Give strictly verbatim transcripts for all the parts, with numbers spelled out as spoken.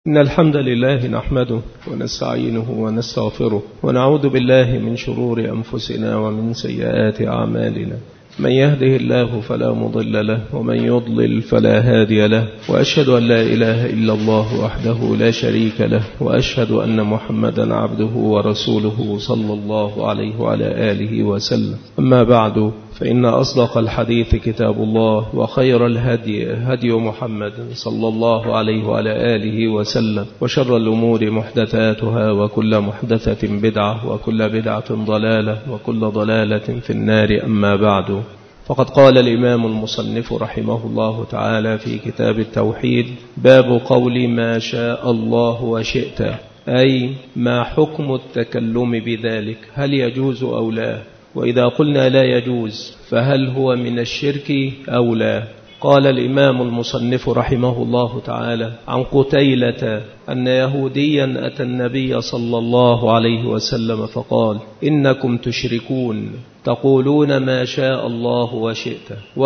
إن الحمد لله نحمده ونستعينه ونستغفره ونعوذ بالله من شرور أنفسنا ومن سيئات أعمالنا. من يهده الله فلا مضل له ومن يضلل فلا هادي له، وأشهد أن لا إله إلا الله وحده لا شريك له، وأشهد أن محمدا عبده ورسوله صلى الله عليه وعلى آله وسلم. أما بعد، فإن أصدق الحديث كتاب الله، وخير الهدي هدي محمد صلى الله عليه وعلى آله وسلم، وشر الأمور محدثاتها، وكل محدثة بدعة، وكل بدعة ضلالة، وكل ضلالة في النار. أما بعد، فقد قال الإمام المصنف رحمه الله تعالى في كتاب التوحيد: باب قول ما شاء الله وشئت، أي ما حكم التكلم بذلك، هل يجوز أو لا؟ وإذا قلنا لا يجوز فهل هو من الشرك أو لا؟ قال الإمام المصنف رحمه الله تعالى عن قتيلة أن يهوديا أتى النبي صلى الله عليه وسلم فقال: إنكم تشركون، تقولون ما شاء الله وشئت،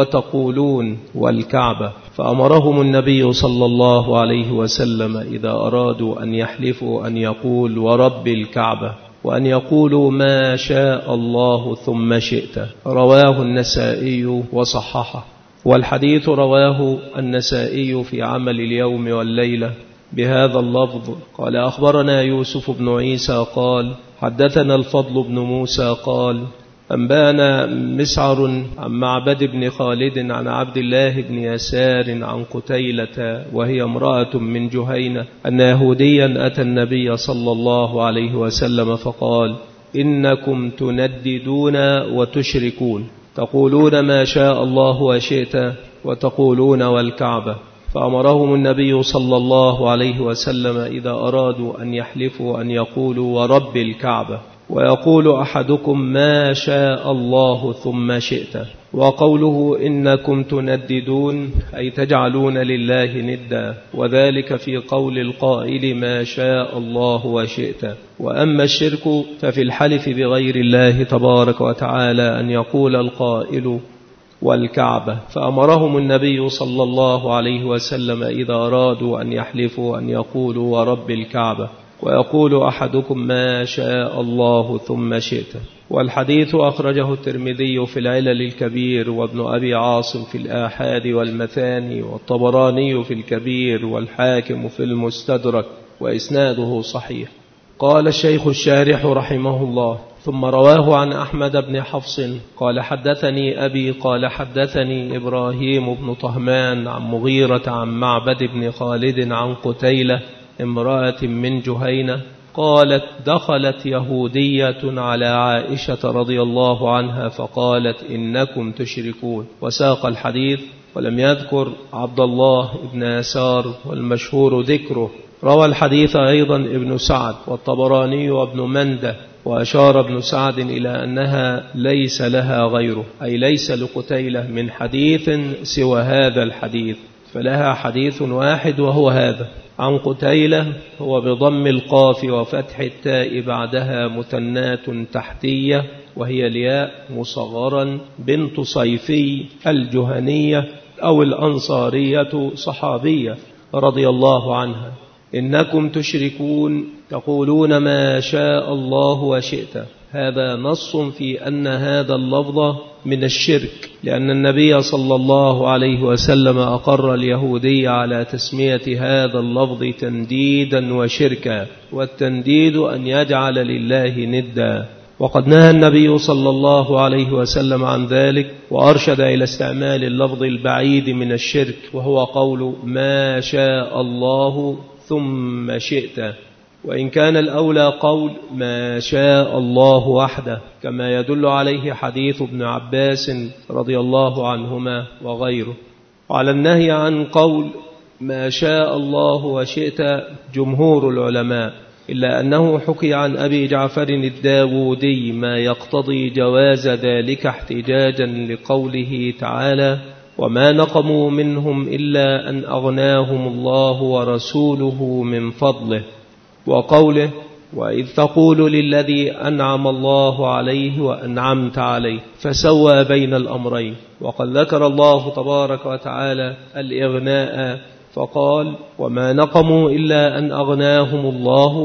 وتقولون والكعبة. فأمرهم النبي صلى الله عليه وسلم إذا أرادوا أن يحلفوا أن يقول ورب الكعبة، وأن يقولوا ما شاء الله ثم شئت. رواه النسائي وصححه. والحديث رواه النسائي في عمل اليوم والليلة بهذا اللفظ. قال: أخبرنا يوسف بن عيسى قال: حدثنا الفضل بن موسى قال: أنبانا مسعر عن معبد بن خالد عن عبد الله بن يسار عن قتيلة وهي امرأة من جهينة أن يهوديا أتى النبي صلى الله عليه وسلم فقال: إنكم تنددون وتشركون، تقولون ما شاء الله وشئت، وتقولون والكعبة. فأمرهم النبي صلى الله عليه وسلم إذا أرادوا أن يحلفوا أن يقولوا ورب الكعبة، ويقول أحدكم ما شاء الله ثم شئت. وقوله إنكم تنددون أي تجعلون لله ندا، وذلك في قول القائل ما شاء الله وشئت. وأما الشرك ففي الحلف بغير الله تبارك وتعالى أن يقول القائل والكعبة. فأمرهم النبي صلى الله عليه وسلم إذا أرادوا أن يحلفوا أن يقولوا ورب الكعبة، ويقول أحدكم ما شاء الله ثم شئت. والحديث أخرجه الترمذي في العلل الكبير، وابن أبي عاصم في الآحاد والمثاني، والطبراني في الكبير، والحاكم في المستدرك، وإسناده صحيح. قال الشيخ الشارح رحمه الله: ثم رواه عن أحمد بن حفص قال: حدثني أبي قال حدثني إبراهيم بن طهمان عن مغيرة عن معبد بن خالد عن قتيلة امرأة من جهينة قالت: دخلت يهودية على عائشة رضي الله عنها فقالت: إنكم تشركون. وساق الحديث ولم يذكر عبد الله بن يسار، والمشهور ذكره. روى الحديث أيضا ابن سعد والطبراني وابن منده، وأشار ابن سعد إلى أنها ليس لها غيره، أي ليس لقتيلة من حديث سوى هذا الحديث، فلها حديث واحد وهو هذا عن قتيلة، هو بضم القاف وفتح التاء بعدها مثنات تحتية، وهي الياء مصغرا، بنت صيفي الجهنية أو الأنصارية، صحابية رضي الله عنها. إنكم تشركون، تقولون ما شاء الله وشئت. هذا نص في أن هذا اللفظ من الشرك، لأن النبي صلى الله عليه وسلم أقر اليهودي على تسمية هذا اللفظ تنديدا وشركا، والتنديد أن يجعل لله ندا. وقد نهى النبي صلى الله عليه وسلم عن ذلك، وأرشد إلى استعمال اللفظ البعيد من الشرك، وهو قول ما شاء الله ثم شئت، وإن كان الأولى قول ما شاء الله وحده، كما يدل عليه حديث ابن عباس رضي الله عنهما وغيره. وعلى النهي عن قول ما شاء الله وشئت جمهور العلماء، إلا أنه حكي عن أبي جعفر الداودي ما يقتضي جواز ذلك، احتجاجا لقوله تعالى: وما نقموا منهم إلا أن أغناهم الله ورسوله من فضله، وقوله: وإذ تقول للذي أنعم الله عليه وأنعمت عليه، فسوى بين الأمرين. وقد ذكر الله تبارك وتعالى الإغناء فقال وما نقموا إلا أن أغناهم الله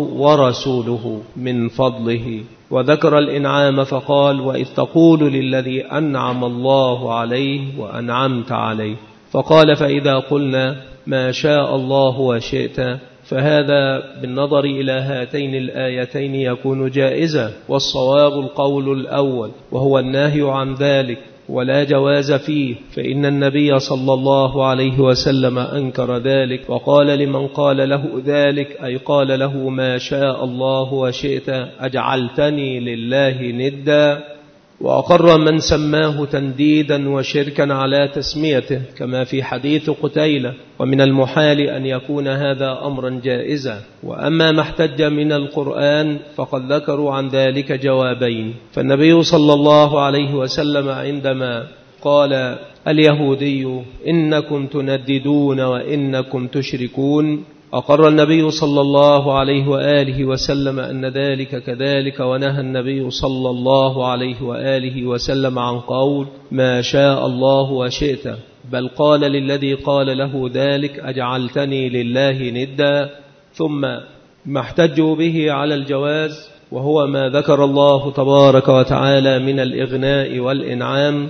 ورسوله من فضله. وذكر الإنعام فقال وإذ تقول للذي أنعم الله عليه وأنعمت عليه. فقال فإذا قلنا ما شاء الله وشئت فهذا بالنظر إلى هاتين الآيتين يكون جائزا، والصواب القول الأول وهو النهي عن ذلك ولا جواز فيه، فإن النبي صلى الله عليه وسلم أنكر ذلك وقال لمن قال له ذلك أي قال له ما شاء الله وشئت أجعلتني لله ندا، وأقر من سماه تنديدا وشركا على تسميته كما في حديث قتيلة، ومن المحال أن يكون هذا أمرا جائزا. وأما ما احتج من القرآن فقد ذكروا عن ذلك جوابين. فالنبي صلى الله عليه وسلم عندما قال اليهودي إنكم تنددون وإنكم تشركون، أقر النبي صلى الله عليه وآله وسلم أن ذلك كذلك، ونهى النبي صلى الله عليه وآله وسلم عن قول ما شاء الله وشئت، بل قال للذي قال له ذلك أجعلتني لله ندا. ثم ما احتجوا به على الجواز وهو ما ذكر الله تبارك وتعالى من الإغناء والإنعام،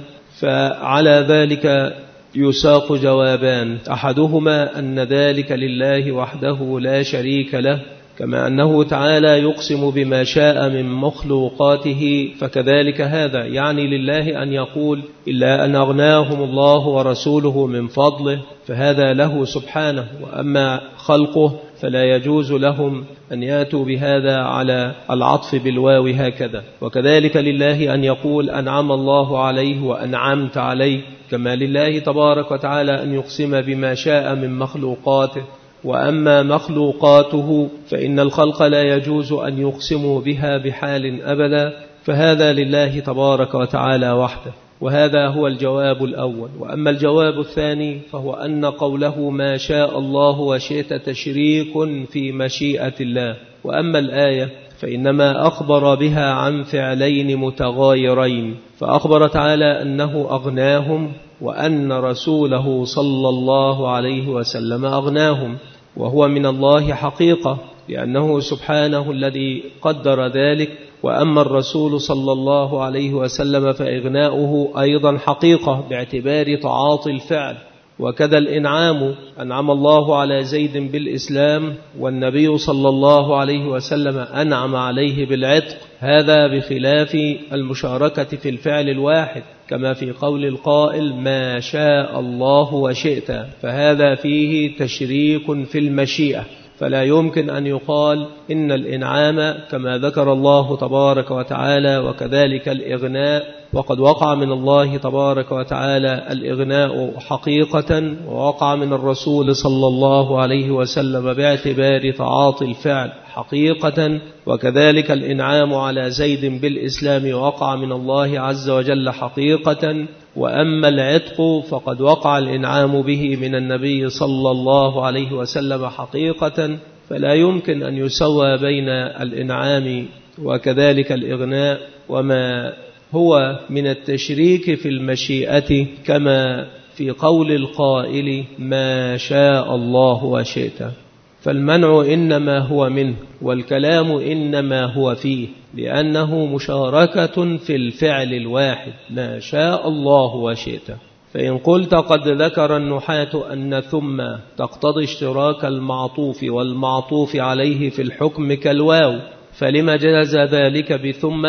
فعلى ذلك يساق جوابان، أحدهما أن ذلك لله وحده لا شريك له، كما أنه تعالى يقسم بما شاء من مخلوقاته، فكذلك هذا يعني لله أن يقول إلا أن أغناهم الله ورسوله من فضله، فهذا له سبحانه. وأما خلقه فلا يجوز لهم أن يأتوا بهذا على العطف بالواو هكذا. وكذلك لله أن يقول أنعم الله عليه وأنعمت عليه، كما لله تبارك وتعالى أن يقسم بما شاء من مخلوقاته. وأما مخلوقاته فإن الخلق لا يجوز أن يقسموا بها بحال أبدا، فهذا لله تبارك وتعالى وحده. وهذا هو الجواب الأول. وأما الجواب الثاني فهو أن قوله ما شاء الله وشئت تشريك في مشيئة الله. وأما الآية فإنما أخبر بها عن فعلين متغايرين، فأخبر تعالى أنه أغناهم وأن رسوله صلى الله عليه وسلم أغناهم، وهو من الله حقيقة لأنه سبحانه الذي قدر ذلك. وأما الرسول صلى الله عليه وسلم فإغناؤه أيضا حقيقة باعتبار تعاطي الفعل. وكذا الإنعام، أنعم الله على زيد بالإسلام والنبي صلى الله عليه وسلم أنعم عليه بالعتق، هذا بخلاف المشاركة في الفعل الواحد، كما في قول القائل ما شاء الله وشئت، فهذا فيه تشريك في المشيئة. فلا يمكن أن يقال إن الإنعام كما ذكر الله تبارك وتعالى وكذلك الإغناء، وقد وقع من الله تبارك وتعالى الإغناء حقيقة، ووقع من الرسول صلى الله عليه وسلم باعتبار تعاطي الفعل حقيقة، وكذلك الإنعام على زيد بالإسلام وقع من الله عز وجل حقيقة. وأما العتق فقد وقع الإنعام به من النبي صلى الله عليه وسلم حقيقة، فلا يمكن أن يسوى بين الإنعام وكذلك الإغناء وما هو من التشريك في المشيئة، كما في قول القائل ما شاء الله وشئت. فالمنع إنما هو منه، والكلام إنما هو فيه، لأنه مشاركة في الفعل الواحد ما شاء الله وشئت. فإن قلت قد ذكر النحاة أن ثم تقتضي اشتراك المعطوف والمعطوف عليه في الحكم كالواو، فلما جاز ذلك بثم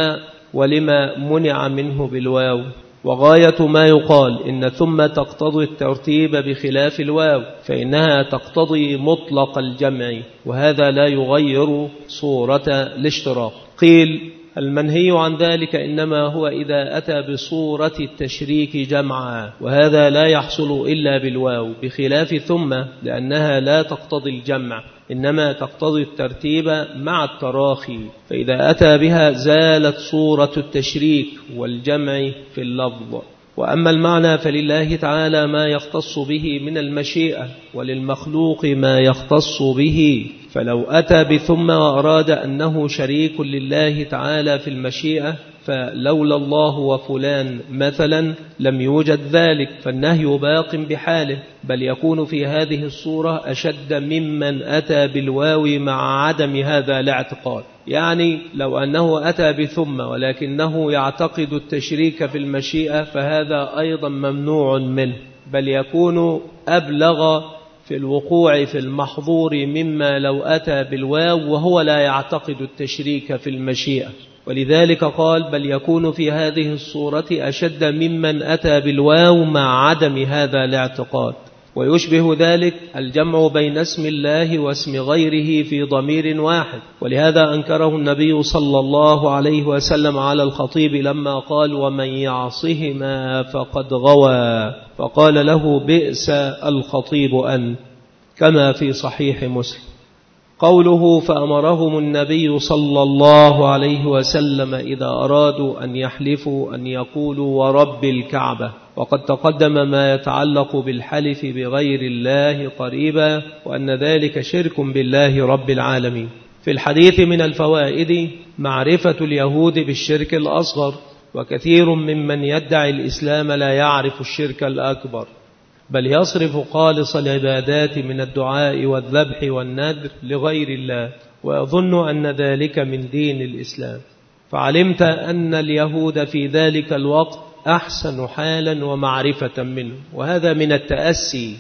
ولما منع منه بالواو؟ وغاية ما يقال إن ثم تقتضي الترتيب بخلاف الواو، فإنها تقتضي مطلق الجمع، وهذا لا يغير صورة الاشتراك. قيل المنهي عن ذلك إنما هو إذا أتى بصورة التشريك جمعا، وهذا لا يحصل إلا بالواو، بخلاف ثم لأنها لا تقتضي الجمع، إنما تقتضي الترتيب مع التراخي، فإذا أتى بها زالت صورة التشريك والجمع في اللفظ. وأما المعنى فلله تعالى ما يختص به من المشيئة، وللمخلوق ما يختص به. فلو أتى بثم وأراد أنه شريك لله تعالى في المشيئة فلولا الله وفلان مثلا لم يوجد ذلك، فالنهي باق بحاله، بل يكون في هذه الصورة أشد ممن أتى بالواو مع عدم هذا الاعتقاد. يعني لو أنه أتى بثم ولكنه يعتقد التشريك في المشيئة فهذا أيضا ممنوع منه، بل يكون أبلغ في الوقوع في المحظور مما لو أتى بالواو وهو لا يعتقد التشريك في المشيئة. ولذلك قال بل يكون في هذه الصورة أشد ممن أتى بالواو مع عدم هذا الاعتقاد. ويشبه ذلك الجمع بين اسم الله واسم غيره في ضمير واحد، ولهذا أنكره النبي صلى الله عليه وسلم على الخطيب لما قال ومن يعصهما فقد غوى، فقال له بئس الخطيب أنت، كما في صحيح مسلم. قوله فأمرهم النبي صلى الله عليه وسلم إذا أرادوا أن يحلفوا أن يقولوا ورب الكعبة، وقد تقدم ما يتعلق بالحلف بغير الله قريبا، وأن ذلك شرك بالله رب العالمين. في الحديث من الفوائد معرفة اليهود بالشرك الأصغر، وكثير ممن يدعي الإسلام لا يعرف الشرك الأكبر، بل يصرف خالص العبادات من الدعاء والذبح والنذر لغير الله، ويظن أن ذلك من دين الإسلام. فعلمت أن اليهود في ذلك الوقت أحسن حالا ومعرفة منه، وهذا من التأسي.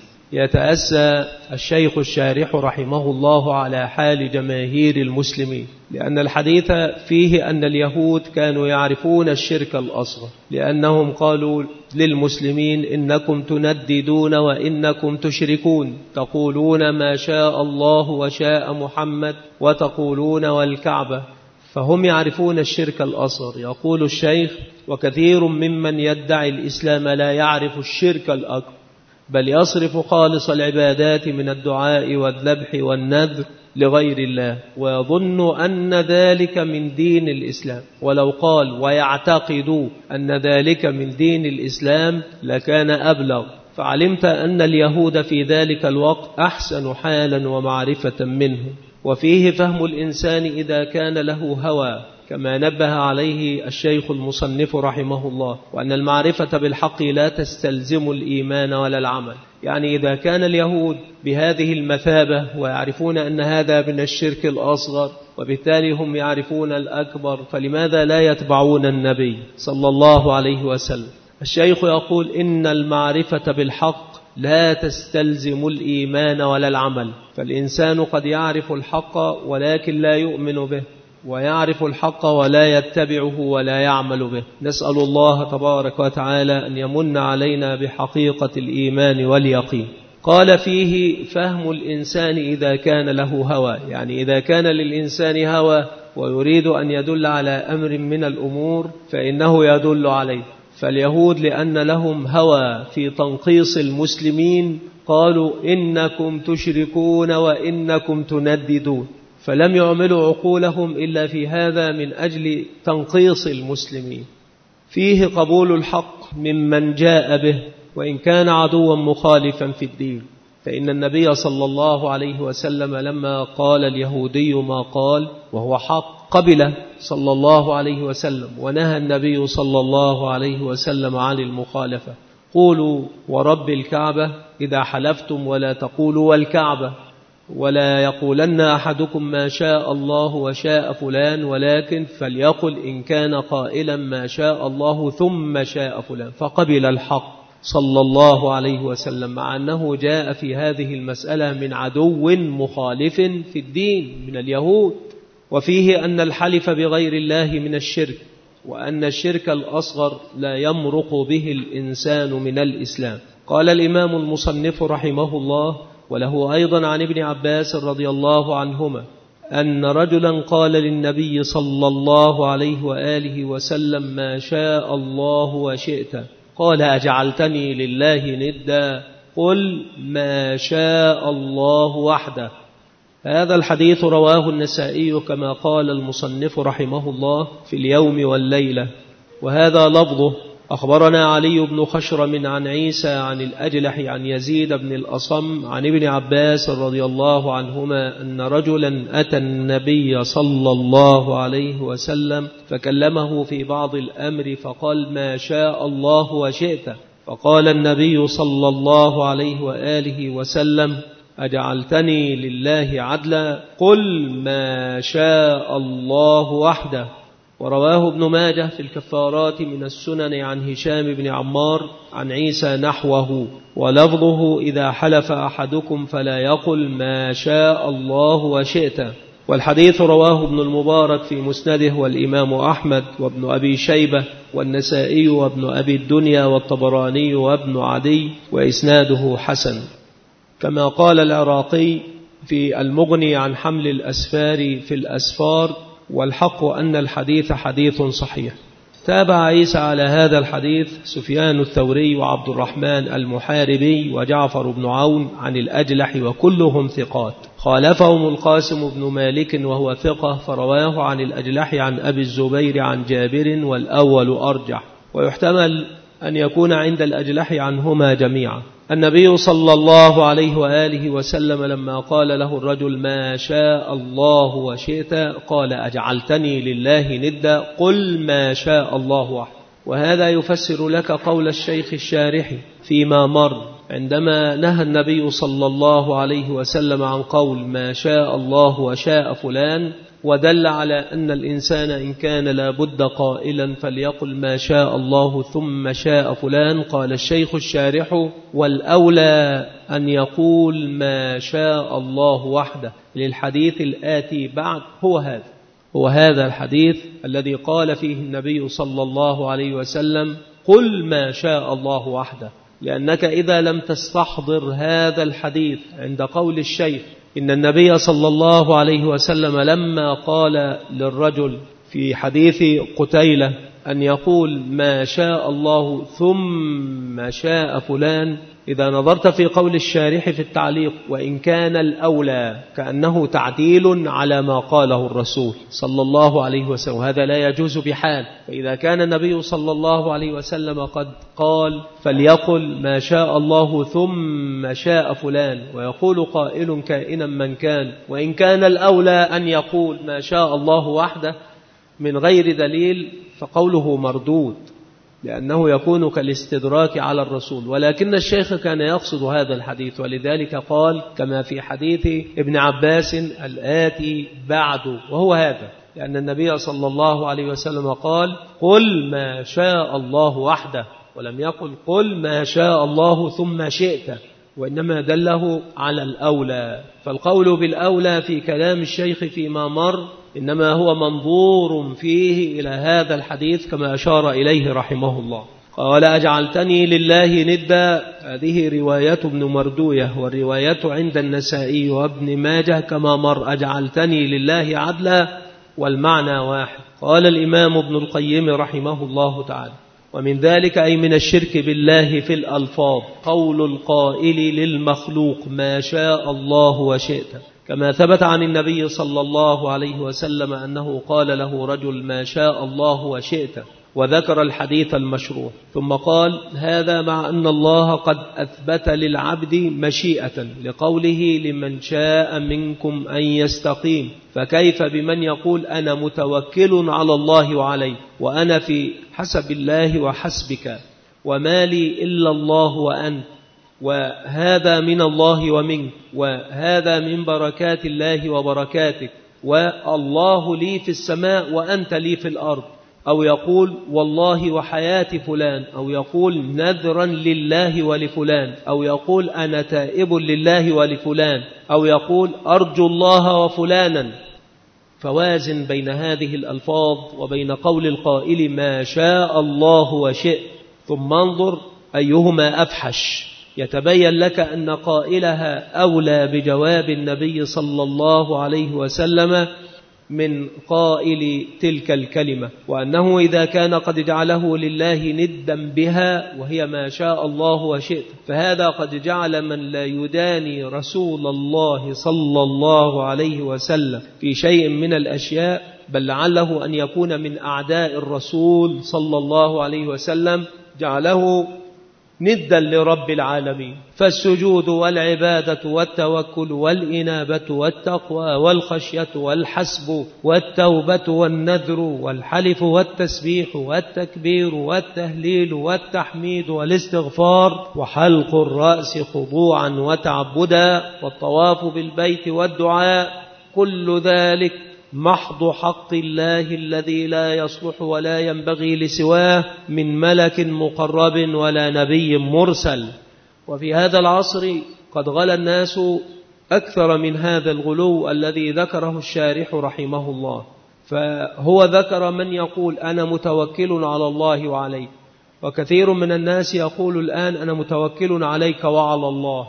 يتأسى الشيخ الشارح رحمه الله على حال جماهير المسلمين، لأن الحديث فيه أن اليهود كانوا يعرفون الشرك الأصغر، لأنهم قالوا للمسلمين إنكم تنددون وإنكم تشركون، تقولون ما شاء الله وشاء محمد وتقولون والكعبة، فهم يعرفون الشرك الأصغر. يقول الشيخ وكثير ممن يدعي الإسلام لا يعرف الشرك الأكبر، بل يصرف خالص العبادات من الدعاء والذبح والنذر لغير الله، ويظن أن ذلك من دين الإسلام. ولو قال ويعتقد أن ذلك من دين الإسلام لكان أبلغ. فعلمت أن اليهود في ذلك الوقت أحسن حالا ومعرفة منه. وفيه فهم الإنسان إذا كان له هوى، كما نبه عليه الشيخ المصنف رحمه الله، وأن المعرفة بالحق لا تستلزم الإيمان ولا العمل. يعني إذا كان اليهود بهذه المثابة ويعرفون أن هذا من الشرك الأصغر، وبالتالي هم يعرفون الأكبر، فلماذا لا يتبعون النبي صلى الله عليه وسلم؟ الشيخ يقول إن المعرفة بالحق لا تستلزم الإيمان ولا العمل، فالإنسان قد يعرف الحق ولكن لا يؤمن به، ويعرف الحق ولا يتبعه ولا يعمل به. نسأل الله تبارك وتعالى أن يمن علينا بحقيقة الإيمان واليقين. قال فيه فهم الإنسان إذا كان له هوى، يعني إذا كان للإنسان هوى ويريد أن يدل على أمر من الأمور فإنه يدل عليه. فاليهود لأن لهم هوى في تنقيص المسلمين قالوا إنكم تشركون وإنكم تنددون، فلم يعملوا عقولهم إلا في هذا من أجل تنقيص المسلمين. فيه قبول الحق ممن جاء به وإن كان عدوا مخالفا في الدين، فإن النبي صلى الله عليه وسلم لما قال اليهودي ما قال وهو حق قبله صلى الله عليه وسلم، ونهى النبي صلى الله عليه وسلم عن المخالفة. قولوا ورب الكعبة إذا حلفتم ولا تقولوا والكعبة، ولا يقولن أحدكم ما شاء الله وشاء فلان، ولكن فليقل إن كان قائلا ما شاء الله ثم شاء فلان. فقبل الحق صلى الله عليه وسلم، مع أنه جاء في هذه المسألة من عدو مخالف في الدين من اليهود. وفيه أن الحلف بغير الله من الشرك، وأن الشرك الأصغر لا يمرق به الإنسان من الإسلام. قال الإمام المصنف رحمه الله وله أيضا عن ابن عباس رضي الله عنهما أن رجلا قال للنبي صلى الله عليه وآله وسلم ما شاء الله وشئت، قال أجعلتني لله ندا؟ قل ما شاء الله وحده. هذا الحديث رواه النسائي كما قال المصنف رحمه الله في اليوم والليلة، وهذا لفظه أخبرنا علي بن خشرم عن عيسى عن الأجلح عن يزيد بن الأصم عن ابن عباس رضي الله عنهما أن رجلا أتى النبي صلى الله عليه وسلم فكلمه في بعض الأمر فقال ما شاء الله وشئت. فقال النبي صلى الله عليه وآله وسلم أجعلتني لله عدلا؟ قل ما شاء الله وحده. ورواه ابن ماجه في الكفارات من السنن عن هشام بن عمار عن عيسى نحوه، ولفظه إذا حلف أحدكم فلا يقل ما شاء الله وشئت. والحديث رواه ابن المبارك في مسنده والإمام أحمد وابن أبي شيبة والنسائي وابن أبي الدنيا والطبراني وابن عدي، وإسناده حسن. كما قال العراقي في المغني عن حمل الأسفار في الأسفار: والحق أن الحديث حديث صحيح. تابع عيسى على هذا الحديث سفيان الثوري وعبد الرحمن المحاربي وجعفر بن عون عن الأجلح وكلهم ثقات. خالفهم القاسم بن مالك وهو ثقة فرواه عن الأجلح عن أبي الزبير عن جابر، والأول أرجح، ويحتمل أن يكون عند الأجلح عنهما جميعا. النبي صلى الله عليه وآله وسلم لما قال له الرجل ما شاء الله وشئت قال أجعلتني لله ندا؟ قل ما شاء الله وحده. وهذا يفسر لك قول الشيخ الشارحي فيما مر عندما نهى النبي صلى الله عليه وسلم عن قول ما شاء الله وشاء فلان، ودل على أن الإنسان إن كان لابد قائلا فليقل ما شاء الله ثم شاء فلان. قال الشيخ الشارح والأولى أن يقول ما شاء الله وحده للحديث الآتي بعد. هو هذا هو هذا الحديث الذي قال فيه النبي صلى الله عليه وسلم قل ما شاء الله وحده، لأنك إذا لم تستحضر هذا الحديث عند قول الشيخ إن النبي صلى الله عليه وسلم لما قال للرجل في حديث قتيلة أن يقول ما شاء الله ثم شاء فلان، إذا نظرت في قول الشارح في التعليق وإن كان الأولى كأنه تعديل على ما قاله الرسول صلى الله عليه وسلم، هذا لا يجوز بحال. فإذا كان النبي صلى الله عليه وسلم قد قال فليقل ما شاء الله ثم شاء فلان، ويقول قائل كائنا من كان، وإن كان الأولى أن يقول ما شاء الله وحده من غير دليل فقوله مردود، لأنه يكون كالاستدراك على الرسول. ولكن الشيخ كان يقصد هذا الحديث، ولذلك قال كما في حديث ابن عباس الآتي بعد، وهو هذا، لأن النبي صلى الله عليه وسلم قال قل ما شاء الله وحده، ولم يقل قل ما شاء الله ثم شئت، وإنما دله على الأولى. فالقول بالأولى في كلام الشيخ فيما مر إنما هو منظور فيه إلى هذا الحديث كما أشار إليه رحمه الله. قال أجعلتني لله ندا، هذه رواية ابن مردوية، والرواية عند النسائي وابن ماجه كما مر أجعلتني لله عدلا، والمعنى واحد. قال الإمام ابن القيم رحمه الله تعالى ومن ذلك أي من الشرك بالله في الألفاظ قول القائل للمخلوق ما شاء الله وشئت، كما ثبت عن النبي صلى الله عليه وسلم أنه قال له رجل ما شاء الله وشئت، وذكر الحديث المشروع، ثم قال هذا مع أن الله قد أثبت للعبد مشيئة لقوله لمن شاء منكم أن يستقيم، فكيف بمن يقول أنا متوكل على الله وعليه، وأنا في حسب الله وحسبك، وما لي إلا الله وأنت، وهذا من الله ومنك، وهذا من بركات الله وبركاتك، والله لي في السماء وأنت لي في الأرض، أو يقول والله وحياة فلان، أو يقول نذرا لله ولفلان، أو يقول أنا تائب لله ولفلان، أو يقول أرجو الله وفلانا. فوازن بين هذه الألفاظ وبين قول القائل ما شاء الله وشئ، ثم انظر أيهما أفحش، يتبين لك أن قائلها أولى بجواب النبي صلى الله عليه وسلم من قائل تلك الكلمة، وأنه إذا كان قد جعله لله ندا بها وهي ما شاء الله وشئت، فهذا قد جعل من لا يداني رسول الله صلى الله عليه وسلم في شيء من الأشياء، بل لعله أن يكون من أعداء الرسول صلى الله عليه وسلم جعله ندا لرب العالمين. فالسجود والعبادة والتوكل والإنابة والتقوى والخشية والحسب والتوبة والنذر والحلف والتسبيح والتكبير والتهليل والتحميد والاستغفار وحلق الرأس خضوعا وتعبدا والطواف بالبيت والدعاء، كل ذلك محض حق الله الذي لا يصلح ولا ينبغي لسواه من ملك مقرب ولا نبي مرسل. وفي هذا العصر قد غلا الناس أكثر من هذا الغلو الذي ذكره الشارح رحمه الله. فهو ذكر من يقول أنا متوكل على الله وعليك، وكثير من الناس يقول الآن أنا متوكل عليك وعلى الله،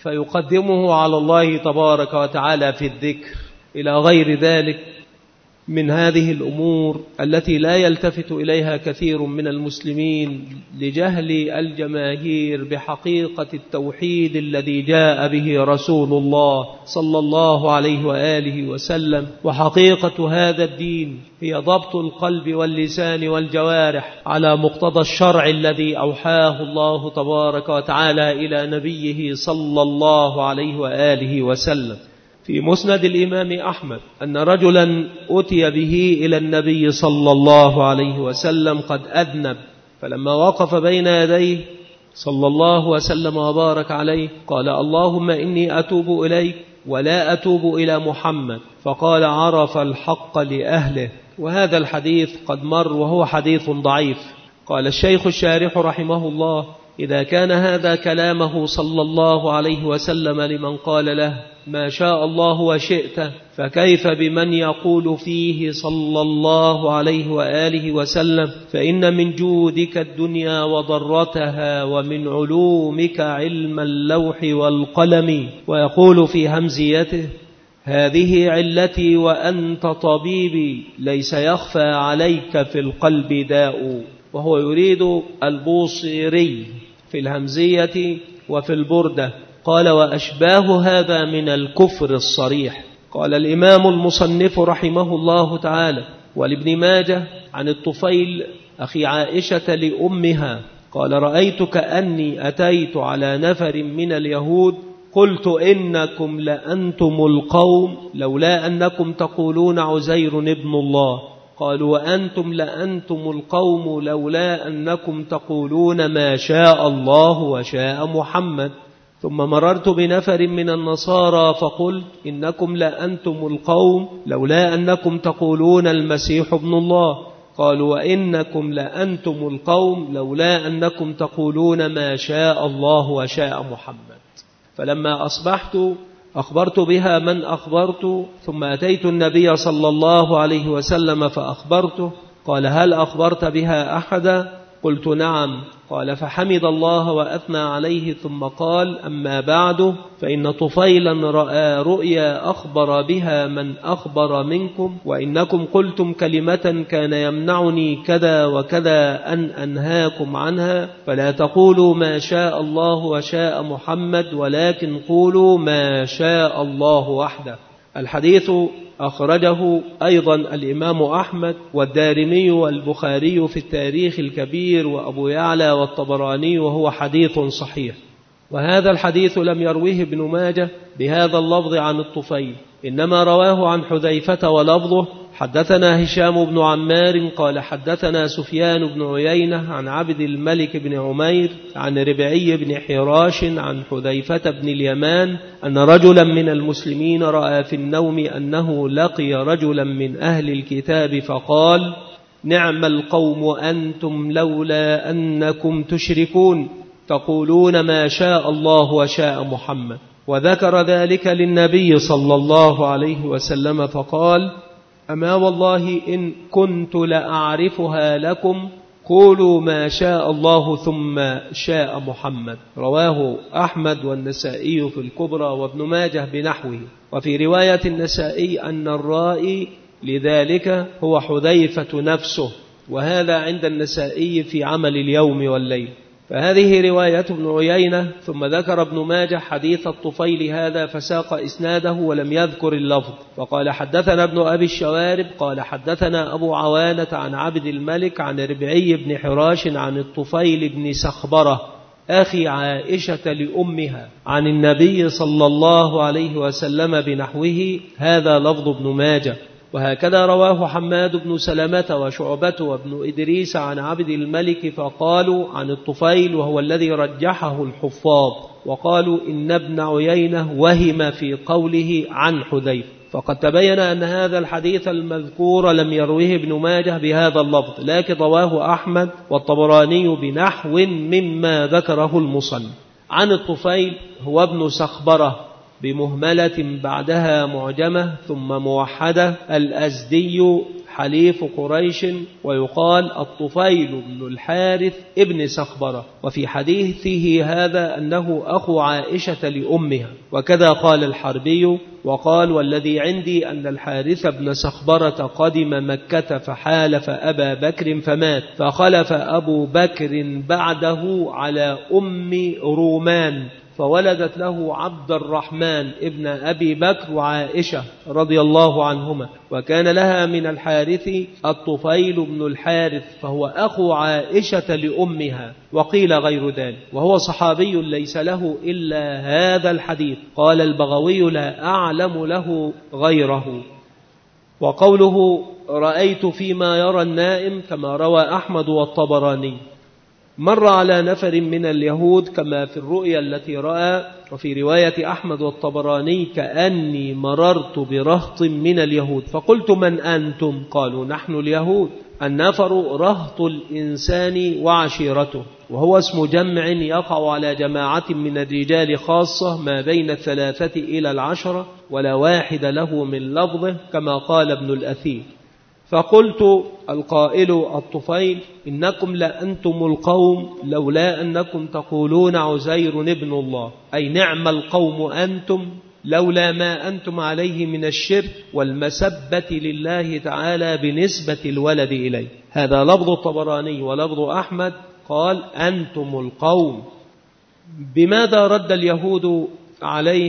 فيقدمه على الله تبارك وتعالى في الذكر إلى غير ذلك من هذه الأمور التي لا يلتفت إليها كثير من المسلمين لجهل الجماهير بحقيقة التوحيد الذي جاء به رسول الله صلى الله عليه وآله وسلم. وحقيقة هذا الدين هي ضبط القلب واللسان والجوارح على مقتضى الشرع الذي أوحاه الله تبارك وتعالى إلى نبيه صلى الله عليه وآله وسلم. في مسند الإمام أحمد أن رجلا أتي به إلى النبي صلى الله عليه وسلم قد أذنب، فلما وقف بين يديه صلى الله وسلم وبارك عليه قال اللهم إني أتوب إليك ولا أتوب إلى محمد، فقال عرف الحق لأهله. وهذا الحديث قد مر وهو حديث ضعيف. قال الشيخ الشارح رحمه الله إذا كان هذا كلامه صلى الله عليه وسلم لمن قال له ما شاء الله وشئت، فكيف بمن يقول فيه صلى الله عليه وآله وسلم فإن من جودك الدنيا وضرتها ومن علومك علم اللوح والقلم، ويقول في همزيته هذه علتي وأنت طبيبي ليس يخفى عليك في القلب داء. وهو يريد البوصيري في الهمزية وفي البردة. قال وأشباه هذا من الكفر الصريح. قال الإمام المصنف رحمه الله تعالى ولابن ماجه عن الطفيل أخي عائشة لأمها قال رأيت كأني أتيت على نفر من اليهود قلت إنكم لأنتم القوم لولا أنكم تقولون عزير ابن الله، قالوا وأنتم لأنتم القوم لولا أنكم تقولون ما شاء الله وشاء محمد. ثم مررت بنفر من النصارى فقلت إنكم لأنتم القوم لولا أنكم تقولون المسيح ابن الله، قالوا وإنكم لأنتم القوم لولا أنكم تقولون ما شاء الله وشاء محمد. فلما أصبحت أخبرت بها من أخبرت، ثم أتيت النبي صلى الله عليه وسلم فأخبرته، قال هل أخبرت بها أحدا؟ قلت نعم. قال فحمد الله وأثنى عليه ثم قال أما بعد فإن طفيلا رأى رؤيا أخبر بها من أخبر منكم، وإنكم قلتم كلمة كان يمنعني كذا وكذا أن أنهاكم عنها، فلا تقولوا ما شاء الله وشاء محمد ولكن قولوا ما شاء الله وحده. الحديث أخرجه أيضا الإمام أحمد والدارمي والبخاري في التاريخ الكبير وأبو يعلى والطبراني، وهو حديث صحيح. وهذا الحديث لم يروه ابن ماجه بهذا اللفظ عن الطفيل، إنما رواه عن حذيفة ولفظه حدثنا هشام بن عمار قال حدثنا سفيان بن عيينة عن عبد الملك بن عمير عن ربعي بن حراش عن حذيفة بن اليمان أن رجلا من المسلمين رأى في النوم أنه لقي رجلا من أهل الكتاب فقال نعم القوم أنتم لولا أنكم تشركون تقولون ما شاء الله وشاء محمد. وذكر ذلك للنبي صلى الله عليه وسلم فقال أما والله إن كنت لأعرفها لكم قولوا ما شاء الله ثم شاء محمد. رواه أحمد والنسائي في الكبرى وابن ماجه بنحوه. وفي رواية النسائي أن الرائي لذلك هو حذيفة نفسه، وهذا عند النسائي في عمل اليوم والليل. فهذه رواية ابن عيينة. ثم ذكر ابن ماجه حديث الطفيل هذا فساق إسناده ولم يذكر اللفظ، فقال حدثنا ابن أبي الشوارب قال حدثنا أبو عوانة عن عبد الملك عن ربعي بن حراش عن الطفيل بن سخبرة أخي عائشة لأمها عن النبي صلى الله عليه وسلم بنحوه. هذا لفظ ابن ماجه. وهكذا رواه حماد بن سلمة وشعبة وابن إدريس عن عبد الملك فقالوا عن الطفيل، وهو الذي رجحه الحفاظ، وقالوا إن ابن عيينة وهم في قوله عن حذيفة. فقد تبين أن هذا الحديث المذكور لم يرويه ابن ماجه بهذا اللفظ، لكن رواه أحمد والطبراني بنحو مما ذكره المصنف. عن الطفيل هو ابن سخبرة بمهملة بعدها معجمة ثم موحدة الأزدي حليف قريش، ويقال الطفيل بن الحارث ابن سخبرة. وفي حديثه هذا أنه أخو عائشة لأمها. وكذا قال الحربي وقال والذي عندي أن الحارث بن سخبرة قدم مكة فحالف أبا بكر فمات، فخلف أبو بكر بعده على أم رومان فولدت له عبد الرحمن ابن أبي بكر وعائشة رضي الله عنهما، وكان لها من الحارث الطفيل بن الحارث فهو أخو عائشة لأمها، وقيل غير ذلك، وهو صحابي ليس له إلا هذا الحديث. قال البغوي لا أعلم له غيره. وقوله رأيت فيما يرى النائم كما روى أحمد والطبراني، مر على نفر من اليهود كما في الرؤيا التي رأى. وفي رواية أحمد والطبراني كأني مررت برهط من اليهود فقلت من أنتم؟ قالوا نحن اليهود. النفر رهط الإنسان وعشيرته، وهو اسم جمع يقع على جماعة من الرجال خاصة ما بين الثلاثة إلى العشرة، ولا واحد له من لفظه كما قال ابن الأثير. فقلت القائل الطفيل إنكم لأنتم القوم لولا أنكم تقولون عزير ابن الله، أي نعم القوم أنتم لولا ما أنتم عليه من الشرك والمسبة لله تعالى بنسبة الولد إليه. هذا لفظ الطبراني. ولفظ أحمد قال أنتم القوم. بماذا رد اليهود عليه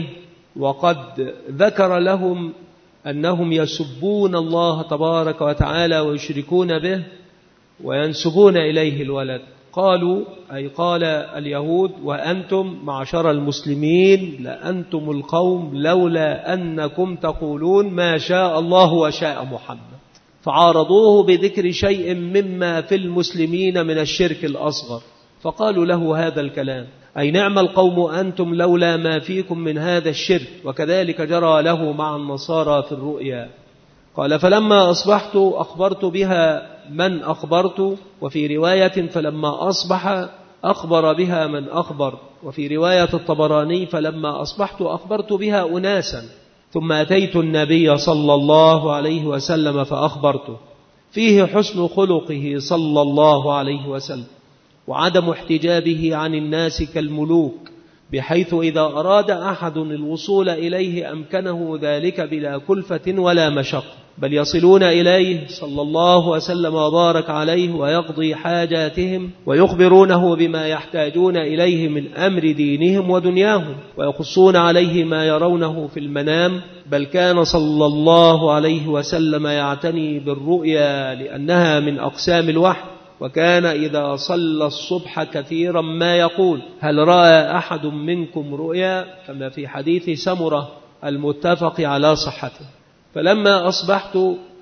وقد ذكر لهم أنهم يسبون الله تبارك وتعالى ويشركون به وينسبون إليه الولد؟ قالوا أي قال اليهود وأنتم معشر المسلمين لأنتم القوم لولا أنكم تقولون ما شاء الله وشاء محمد، فعارضوه بذكر شيء مما في المسلمين من الشرك الأصغر، فقالوا له هذا الكلام أي نعم القوم أنتم لولا ما فيكم من هذا الشرك. وكذلك جرى له مع النصارى في الرؤيا. قال فلما أصبحت أخبرت بها من أخبرت، وفي رواية فلما أصبح أخبر بها من أخبر، وفي رواية الطبراني فلما أصبحت أخبرت بها أناسا ثم أتيت النبي صلى الله عليه وسلم فأخبرته. فيه حسن خلقه صلى الله عليه وسلم وعدم احتجابه عن الناس كالملوك، بحيث إذا أراد أحد الوصول إليه أمكنه ذلك بلا كلفة ولا مشقة، بل يصلون إليه صلى الله وسلم وبارك عليه ويقضي حاجاتهم ويخبرونه بما يحتاجون إليه من أمر دينهم ودنياهم، ويقصون عليه ما يرونه في المنام. بل كان صلى الله عليه وسلم يعتني بالرؤيا لأنها من أقسام الوحي، وكان إذا صلى الصبح كثيرا ما يقول هل رأى أحد منكم رؤيا، كما في حديث سمرة المتفق على صحته. فلما أصبحت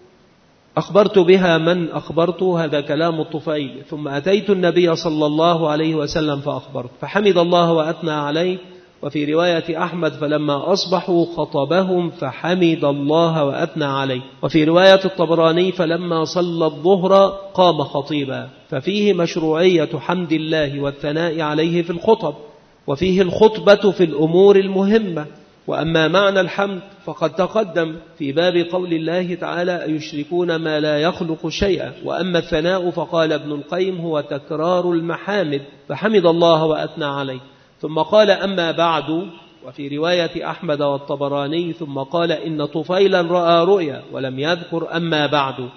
أخبرت بها من أخبرت، هذا كلام الطفيل. ثم أتيت النبي صلى الله عليه وسلم فأخبرت فحمد الله وأثنى عليه. وفي رواية أحمد فلما أصبحوا خطبهم فحمد الله وأثنى عليه. وفي رواية الطبراني فلما صلى الظهر قام خطيبا، ففيه مشروعية حمد الله والثناء عليه في الخطب، وفيه الخطبة في الأمور المهمة. وأما معنى الحمد فقد تقدم في باب قول الله تعالى أيشركون ما لا يخلق شيئا. وأما الثناء فقال ابن القيم هو تكرار المحامد، فحمد الله وأثنى عليه. ثم قال أما بعد، وفي رواية أحمد والطبراني ثم قال إن طفيلا رأى رؤيا ولم يذكر أما بعد.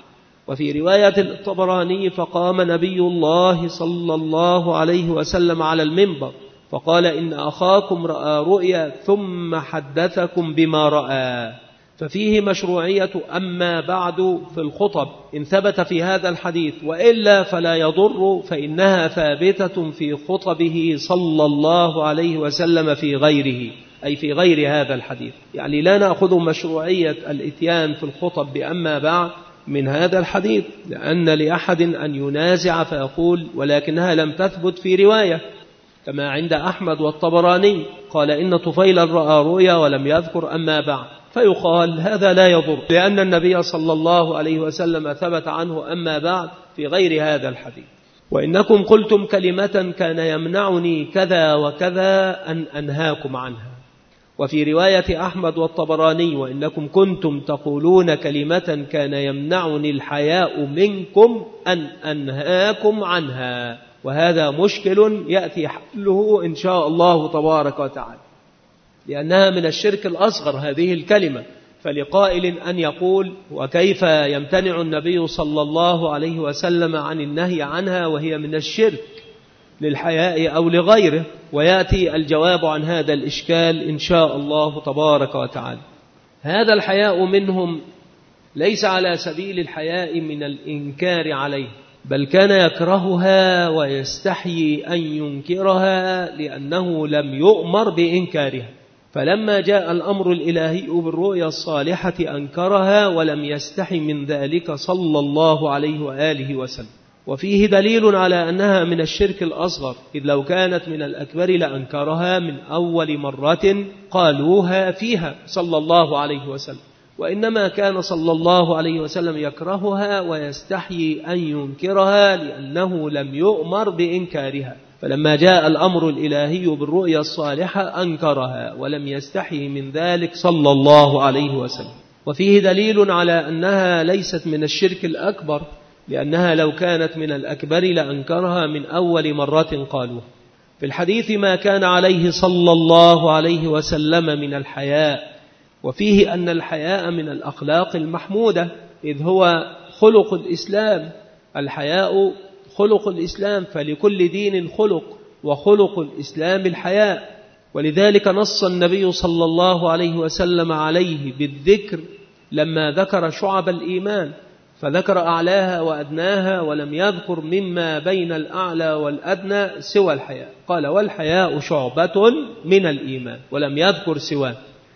وفي رواية الطبراني فقام نبي الله صلى الله عليه وسلم على المنبر فقال إن أخاكم رأى رؤيا ثم حدثكم بما رأى. ففيه مشروعية أما بعد في الخطب إن ثبت في هذا الحديث، وإلا فلا يضر فإنها ثابتة في خطبه صلى الله عليه وسلم في غيره، أي في غير هذا الحديث. يعني لا نأخذ مشروعية الإتيان في الخطب بأما بعد من هذا الحديث، لأن لأحد أن ينازع فيقول ولكنها لم تثبت في رواية، كما عند أحمد والطبراني قال إن طفيلا رأى رؤيا ولم يذكر أما بعد، فيقال هذا لا يضر لأن النبي صلى الله عليه وسلم ثبت عنه أما بعد في غير هذا الحديث. وإنكم قلتم كلمة كان يمنعني كذا وكذا أن أنهاكم عنها. وفي رواية أحمد والطبراني وإنكم كنتم تقولون كلمة كان يمنعني الحياء منكم أن أنهاكم عنها. وهذا مشكل يأتي حله إن شاء الله تبارك وتعالى، لأنها من الشرك الأصغر هذه الكلمة. فلقائل أن يقول وكيف يمتنع النبي صلى الله عليه وسلم عن النهي عنها وهي من الشرك للحياء أو لغيره، ويأتي الجواب عن هذا الإشكال إن شاء الله تبارك وتعالى. هذا الحياء منهم ليس على سبيل الحياء من الإنكار عليه، بل كان يكرهها ويستحيي أن ينكرها لأنه لم يؤمر بإنكارها، فلما جاء الأمر الإلهي بالرؤيا الصالحة أنكرها ولم يستحي من ذلك صلى الله عليه وآله وسلم. وفيه دليل على أنها من الشرك الأصغر، إذ لو كانت من الأكبر لأنكرها من أول مرة قالوها فيها صلى الله عليه وسلم، وإنما كان صلى الله عليه وسلم يكرهها ويستحيي أن ينكرها لأنه لم يؤمر بإنكارها، فلما جاء الأمر الإلهي بالرؤيا الصالحة أنكرها ولم يستحي من ذلك صلى الله عليه وسلم. وفيه دليل على أنها ليست من الشرك الأكبر، لأنها لو كانت من الأكبر لأنكرها من أول مرة قالوها. في الحديث ما كان عليه صلى الله عليه وسلم من الحياء، وفيه أن الحياء من الأخلاق المحمودة، إذ هو خلق الإسلام. الحياء خلق الإسلام، فلكل دين خلق، وخلق الإسلام الحياء. ولذلك نص النبي صلى الله عليه وسلم عليه بالذكر لما ذكر شعب الإيمان، فذكر أعلاها وأدناها ولم يذكر مما بين الأعلى والأدنى سوى الحياء، قال والحياء شعبة من الإيمان ولم يذكر سواه،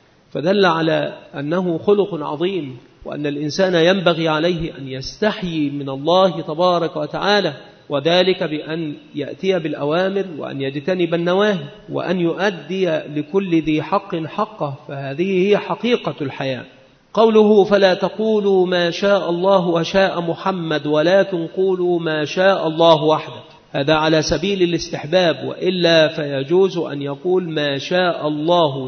فدل على أنه خلق عظيم، وأن الإنسان ينبغي عليه أن يستحيي من الله تبارك وتعالى، وذلك بأن يأتي بالأوامر وأن يجتنب النواهي وأن يؤدي لكل ذي حق حقه، فهذه هي حقيقة الحياة. قوله فلا تقولوا ما شاء الله وشاء محمد ولكن قولوا ما شاء الله وحده، هذا على سبيل الاستحباب، وإلا فيجوز أن يقول ما شاء الله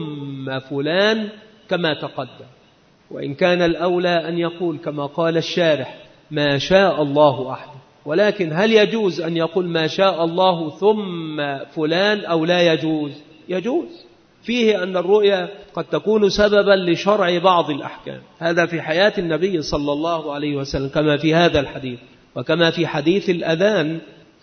ثم فلان كما تقدم، وإن كان الأولى أن يقول كما قال الشارح ما شاء الله وحده. ولكن هل يجوز أن يقول ما شاء الله ثم فلان أو لا يجوز؟ يجوز. فيه أن الرؤيا قد تكون سببا لشرع بعض الأحكام، هذا في حياة النبي صلى الله عليه وسلم كما في هذا الحديث، وكما في حديث الأذان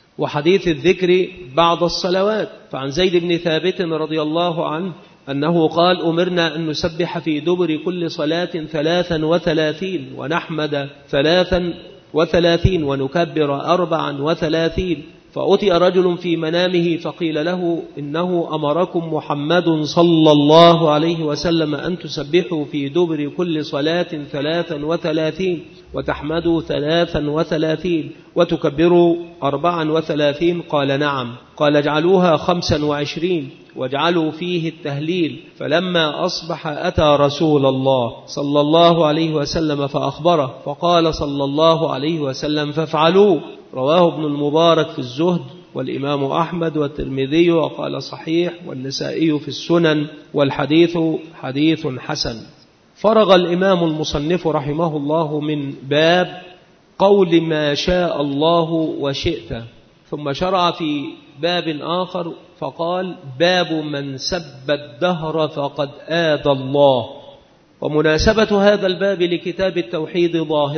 وحديث الذكر بعد الصلوات. فعن زيد بن ثابت رضي الله عنه أنه قال أمرنا أن نسبح في دبر كل صلاة ثلاثا وثلاثين ونحمد ثلاثا وثلاثين ونكبر أربعا وثلاثين. فأتي رجل في منامه فقيل له إنه أمركم محمد صلى الله عليه وسلم أن تسبحوا في دبر كل صلاة ثلاثا وثلاثين وتحمدوا ثلاثا وثلاثين وتكبروا أربعا وثلاثين. قال نعم. قال اجعلوها خمسا وعشرين واجعلوا فيه التهليل. فلما أصبح أتى رسول الله صلى الله عليه وسلم فأخبره، فقال صلى الله عليه وسلم فافعلوا. رواه ابن المبارك في الزهد والإمام أحمد والترمذي وقال صحيح، والنسائي في السنن، والحديث حديث حسن. فرغ الإمام المصنف رحمه الله من باب قول ما شاء الله وشئت، ثم شرع في باب آخر فقال باب من سب الدهر فقد آذى الله. ومناسبة هذا الباب لكتاب التوحيد ظاهرة،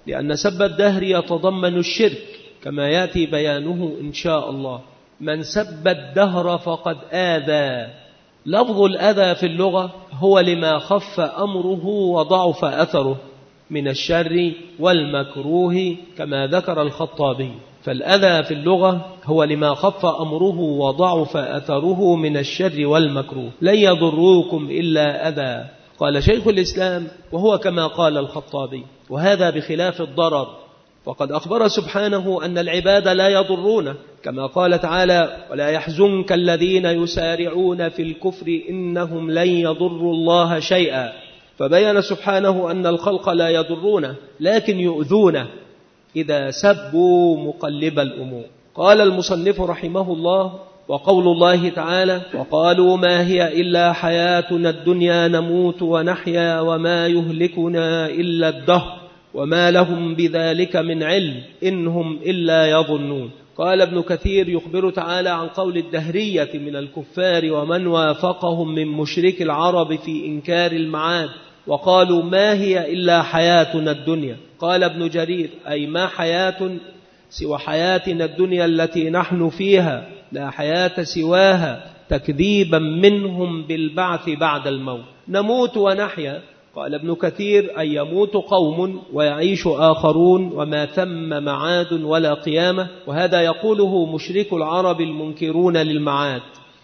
لأن سب الدهر يتضمن الشرك كما يأتي بيانه إن شاء الله. من سب الدهر فقد آذى. لفظ الأذى في اللغة هو لما خف أمره وضعف أثره من الشر والمكروه كما ذكر الخطابي. فالأذى في اللغة هو لما خف أمره وضعف أثره من الشر والمكروه. لن يضروكم إلا أذى، قال شيخ الإسلام، وهو كما قال الخطابي، وهذا بخلاف الضرر. وقد أخبر سبحانه أن العباد لا يضرون كما قال تعالى: ولا يحزنك الذين يسارعون في الكفر إنهم لن يضروا الله شيئا. فبين سبحانه أن الخلق لا يضرونه لكن يؤذونه إذا سبوا مقلب الأمور. قال المصنف رحمه الله: وقول الله تعالى: وقالوا ما هي إلا حياتنا الدنيا نموت ونحيا وما يهلكنا إلا الدهر وما لهم بذلك من علم إنهم إلا يظنون. قال ابن كثير يخبر تعالى عن قول الدهرية من الكفار ومن وافقهم من مشرك العرب في إنكار المعاد، وقالوا ما هي إلا حياتنا الدنيا. قال ابن جرير: أي ما حياة سوى حياتنا الدنيا التي نحن فيها، لا حياة سواها، تكذيبا منهم بالبعث بعد الموت. نموت ونحيا، قال ابن كثير: أي يموت قوم ويعيش آخرون وما ثم معاد ولا قيامة. وهذا يقوله مشرك العرب المنكرون للمعاد،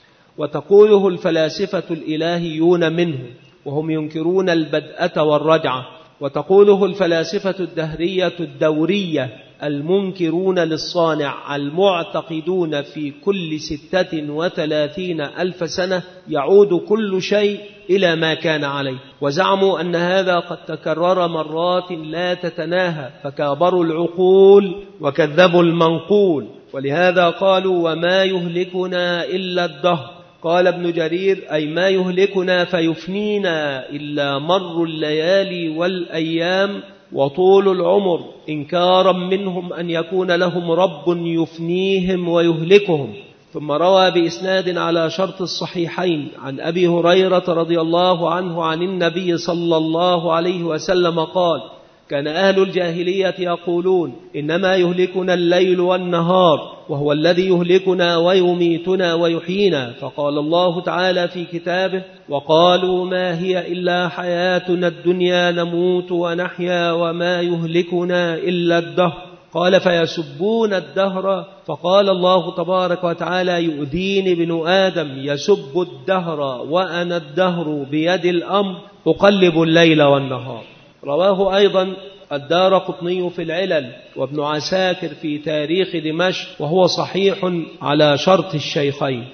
وتقوله الفلاسفة الإلهيون منه وهم ينكرون البدءة والرجعة، وتقوله الفلاسفة الدهرية الدورية المنكرون للصانع المعتقدون في كل ستة وثلاثين ألف سنة يعود كل شيء إلى ما كان عليه. وزعموا أن هذا قد تكرر مرات لا تتناهى، فكابروا العقول وكذبوا المنقول، ولهذا قالوا وما يهلكنا إلا الدهر. قال ابن جرير: أي ما يهلكنا فيفنينا إلا مر الليالي والأيام وطول العمر، إنكارا منهم أن يكون لهم رب يفنيهم ويهلكهم. ثم روى بإسناد على شرط الصحيحين عن أبي هريرة رضي الله عنه عن النبي صلى الله عليه وسلم قال: كان أهل الجاهلية يقولون إنما يهلكنا الليل والنهار، وهو الذي يهلكنا ويميتنا ويحيينا. فقال الله تعالى في كتابه: وقالوا ما هي إلا حياتنا الدنيا نموت ونحيا وما يهلكنا إلا الدهر. قال: فيسبون الدهر. فقال الله تبارك وتعالى: يؤذيني ابن آدم يسب الدهر وأنا الدهر بيد الأمر أقلب الليل والنهار. رواه أيضا الدارقطني في العلل وابن عساكر في تاريخ دمشق، وهو صحيح على شرط الشيخين.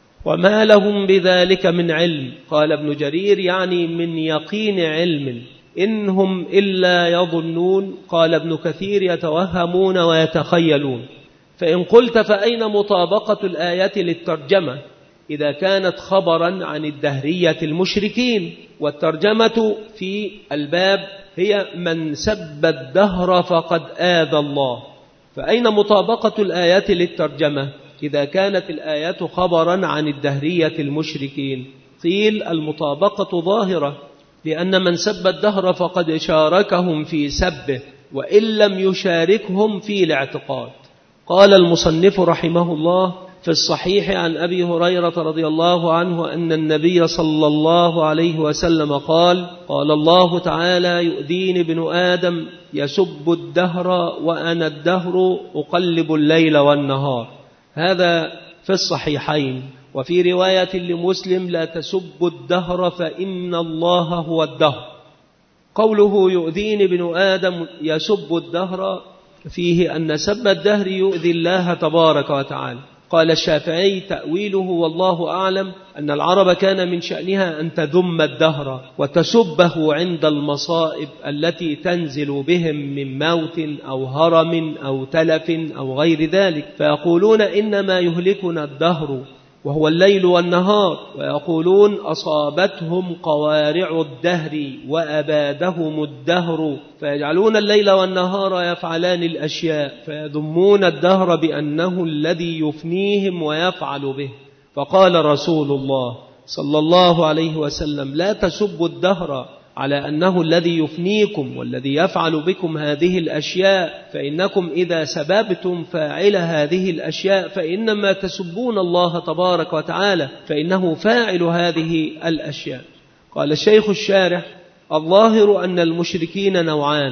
وما لهم بذلك من علم، قال ابن جرير يعني من يقين علم، إنهم إلا يظنون. قال ابن كثير: يتوهمون ويتخيلون. فإن قلت فأين مطابقة الآية للترجمة إذا كانت خبرا عن الدهرية المشركين؟ والترجمة في الباب هي من سب الدهر فقد آذى الله. فأين مطابقة الآيات للترجمة إذا كانت الآيات خبرا عن الدهرية المشركين؟ قيل: المطابقة ظاهرة، لأن من سب الدهر فقد شاركهم في سبه وإن لم يشاركهم في الاعتقاد. قال المصنف رحمه الله: في الصحيح عن أبي هريرة رضي الله عنه أن النبي صلى الله عليه وسلم قال: قال الله تعالى: يؤذيني ابن آدم يسب الدهر وأنا الدهر أقلب الليل والنهار. هذا في الصحيحين. وفي رواية لمسلم: لا تسبوا الدهر فإن الله هو الدهر. قوله يؤذيني ابن آدم يسب الدهر فيه أن سب الدهر يؤذي الله تبارك وتعالى. قال الشافعي: تأويله والله أعلم أن العرب كان من شأنها أن تذم الدهر وتسبه عند المصائب التي تنزل بهم من موت أو هرم أو تلف أو غير ذلك، فيقولون إنما يهلكنا الدهر وهو الليل والنهار، ويقولون أصابتهم قوارع الدهر وأبادهم الدهر، فيجعلون الليل والنهار يفعلان الأشياء، فيذمون الدهر بأنه الذي يفنيهم ويفعل به. فقال رسول الله صلى الله عليه وسلم: لا تسبوا الدهر على أنه الذي يفنيكم والذي يفعل بكم هذه الأشياء، فإنكم إذا سببتم فاعل هذه الأشياء فإنما تسبون الله تبارك وتعالى، فإنه فاعل هذه الأشياء. قال الشيخ الشارح: الظاهر أن المشركين نوعان،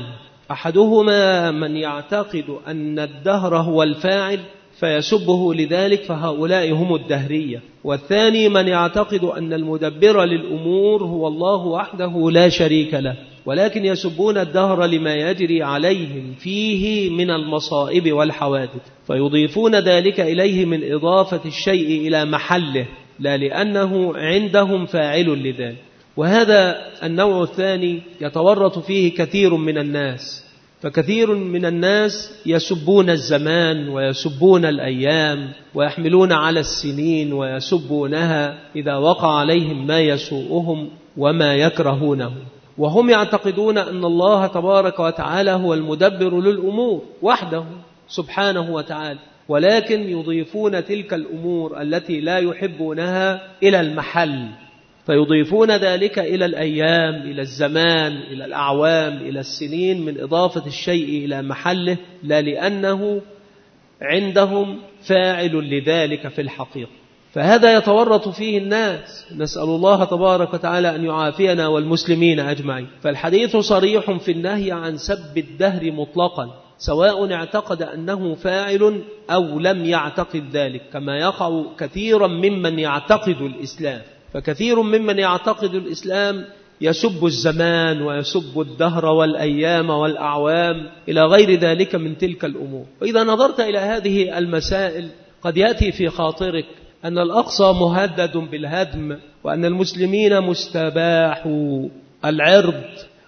أحدهما من يعتقد أن الدهر هو الفاعل فيسبه لذلك فهؤلاء هم الدهرية، والثاني من يعتقد أن المدبر للأمور هو الله وحده لا شريك له، ولكن يسبون الدهر لما يجري عليهم فيه من المصائب والحوادث، فيضيفون ذلك إليه من إضافة الشيء إلى محله لا لأنه عندهم فاعل لذلك. وهذا النوع الثاني يتورط فيه كثير من الناس، فكثير من الناس يسبون الزمان ويسبون الأيام ويحملون على السنين ويسبونها إذا وقع عليهم ما يسوءهم وما يكرهونه، وهم يعتقدون أن الله تبارك وتعالى هو المدبر للأمور وحده سبحانه وتعالى، ولكن يضيفون تلك الأمور التي لا يحبونها إلى المحل، فيضيفون ذلك إلى الأيام، إلى الزمان، إلى الأعوام، إلى السنين، من إضافة الشيء إلى محله لا لأنه عندهم فاعل لذلك في الحقيقة. فهذا يتورط فيه الناس، نسأل الله تبارك وتعالى أن يعافينا والمسلمين أجمعين. فالحديث صريح في النهي عن سب الدهر مطلقا، سواء اعتقد أنه فاعل أو لم يعتقد ذلك، كما يقع كثيرا ممن يعتقد الإسلام. فكثير ممن يعتقد الإسلام يسب الزمان ويسب الدهر والأيام والأعوام إلى غير ذلك من تلك الأمور. وإذا نظرت إلى هذه المسائل قد يأتي في خاطرك أن الأقصى مهدد بالهدم، وأن المسلمين مستباحوا العرض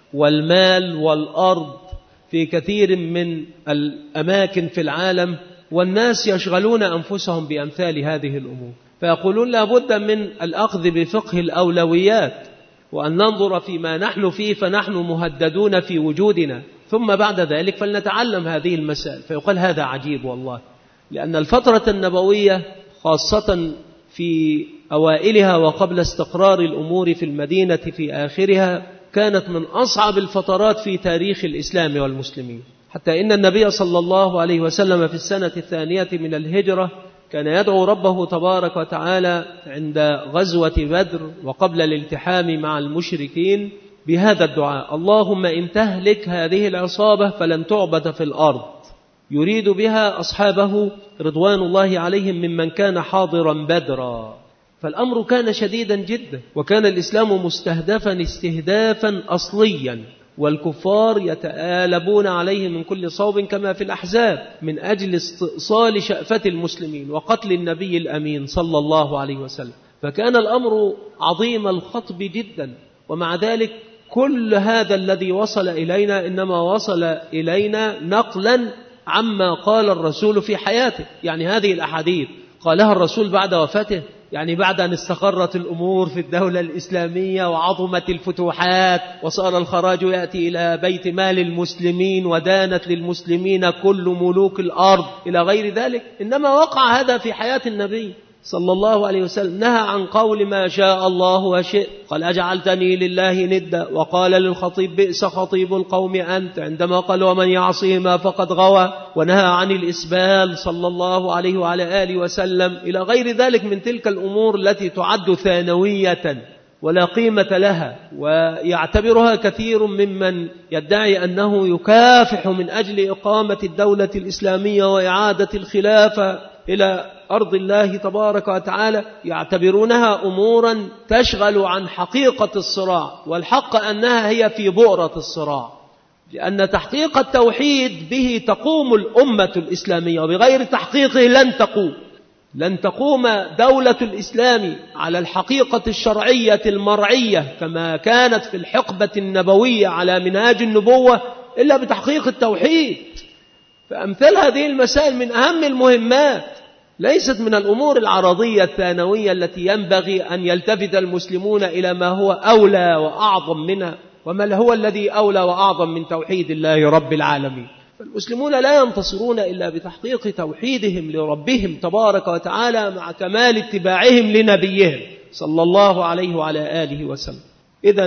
والمال والأرض في كثير من الأماكن في العالم، والناس يشغلون أنفسهم بأمثال هذه الأمور، فيقولون لا بد من الأخذ بفقه الأولويات وأن ننظر فيما نحن فيه فنحن مهددون في وجودنا، ثم بعد ذلك فلنتعلم هذه المسائل. فيقال هذا عجيب والله، لأن الفترة النبوية خاصة في أوائلها وقبل استقرار الأمور في المدينة في آخرها كانت من أصعب الفترات في تاريخ الإسلام والمسلمين، حتى إن النبي صلى الله عليه وسلم في السنة الثانية من الهجرة كان يدعو ربه تبارك وتعالى عند غزوة بدر وقبل الالتحام مع المشركين بهذا الدعاء: اللهم إن تهلك هذه العصابة فلن تعبد في الأرض، يريد بها أصحابه رضوان الله عليهم ممن كان حاضرا بدرا. فالأمر كان شديدا جدا، وكان الإسلام مستهدفا استهدافا أصليا، والكفار يتآلبون عليه من كل صوب كما في الأحزاب من أجل استئصال شأفة المسلمين وقتل النبي الأمين صلى الله عليه وسلم. فكان الأمر عظيم الخطب جدا، ومع ذلك كل هذا الذي وصل إلينا إنما وصل إلينا نقلا عما قال الرسول في حياته. يعني هذه الأحاديث قالها الرسول بعد وفاته، يعني بعد أن استقرت الأمور في الدولة الإسلامية وعظمت الفتوحات وصار الخراج يأتي إلى بيت مال المسلمين ودانت للمسلمين كل ملوك الأرض إلى غير ذلك، إنما وقع هذا في حياة النبي صلى الله عليه وسلم. نهى عن قول ما شاء الله وشئت، قال أجعلتني لله ندا، وقال للخطيب بئس خطيب القوم أنت عندما قال ومن يعصيهما فقد غوى، ونهى عن الإسبال صلى الله عليه وعلى آله وسلم إلى غير ذلك من تلك الأمور التي تعد ثانوية ولا قيمة لها، ويعتبرها كثير ممن يدعي أنه يكافح من أجل إقامة الدولة الإسلامية وإعادة الخلافة إلى أرض الله تبارك وتعالى، يعتبرونها أمورا تشغل عن حقيقة الصراع، والحق أنها هي في بؤرة الصراع، لأن تحقيق التوحيد به تقوم الأمة الإسلامية، وبغير تحقيقه لن تقوم لن تقوم دولة الإسلام على الحقيقة الشرعية المرعية كما كانت في الحقبة النبوية على منهاج النبوة إلا بتحقيق التوحيد. فأمثال هذه المسائل من أهم المهمات، ليست من الأمور العرضية الثانوية التي ينبغي أن يلتفت المسلمون إلى ما هو أولى وأعظم منها، وما هو الذي أولى وأعظم من توحيد الله رب العالمين. فالمسلمون لا ينتصرون إلا بتحقيق توحيدهم لربهم تبارك وتعالى مع كمال اتباعهم لنبيهم صلى الله عليه وعلى آله وسلم. إذن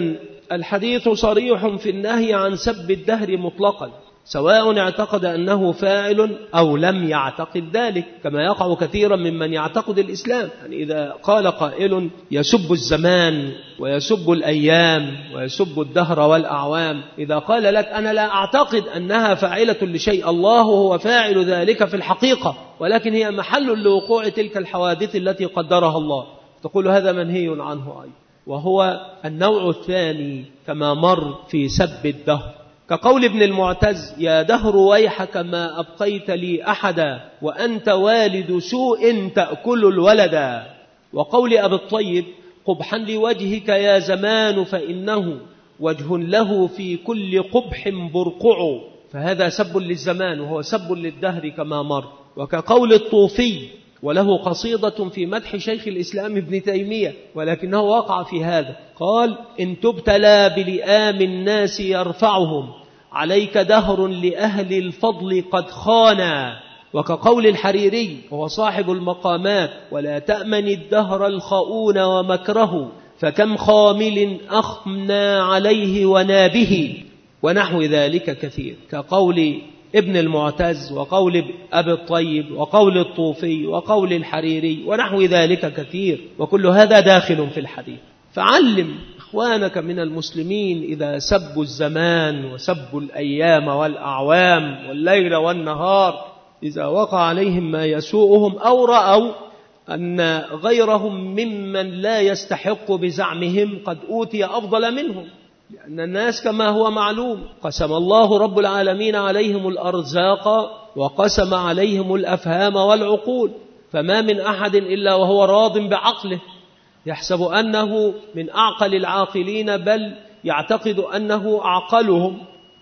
الحديث صريح في النهي عن سب الدهر مطلقا، سواء اعتقد أنه فاعل أو لم يعتقد ذلك، كما يقع كثيرا ممن يعتقد الإسلام. يعني إذا قال قائل يسب الزمان ويسب الأيام ويسب الدهر والأعوام، إذا قال لك أنا لا أعتقد أنها فاعلة لشيء، الله هو فاعل ذلك في الحقيقة، ولكن هي محل لوقوع تلك الحوادث التي قدرها الله، تقول هذا منهي عنه أيضا. وهو النوع الثاني كما مر في سب الدهر، كقول ابن المعتز يا دهر ويحك ما أبقيت لي أحدا وأنت والد سوء تأكل الولدا، وقول أبي الطيب قبحا لوجهك يا زمان فإنه وجه له في كل قبح برقع، فهذا سب للزمان وهو سب للدهر كما مر. وكقول الطوفي وله قصيدة في مدح شيخ الإسلام ابن تيمية ولكنه وقع في هذا، قال إن تبتلى بلئام الناس يرفعهم عليك دهر لأهل الفضل قد خانا. وكقول الحريري وهو صاحب المقامات ولا تأمن الدهر الخؤون ومكره فكم خامل أخمنا عليه ونابه، ونحو ذلك كثير، كقول ابن المعتز وقول أبي الطيب وقول الطوفي وقول الحريري ونحو ذلك كثير، وكل هذا داخل في الحديث. فعلم إخوانك من المسلمين إذا سبوا الزمان وسبوا الأيام والأعوام والليل والنهار، إذا وقع عليهم ما يسوءهم أو رأوا أن غيرهم ممن لا يستحق بزعمهم قد أوتي أفضل منهم، لأن الناس كما هو معلوم قسم الله رب العالمين عليهم الأرزاق وقسم عليهم الأفهام والعقول، فما من أحد إلا وهو راض بعقله يحسب أنه من أعقل العاقلين، بل يعتقد أنه أعقلهم،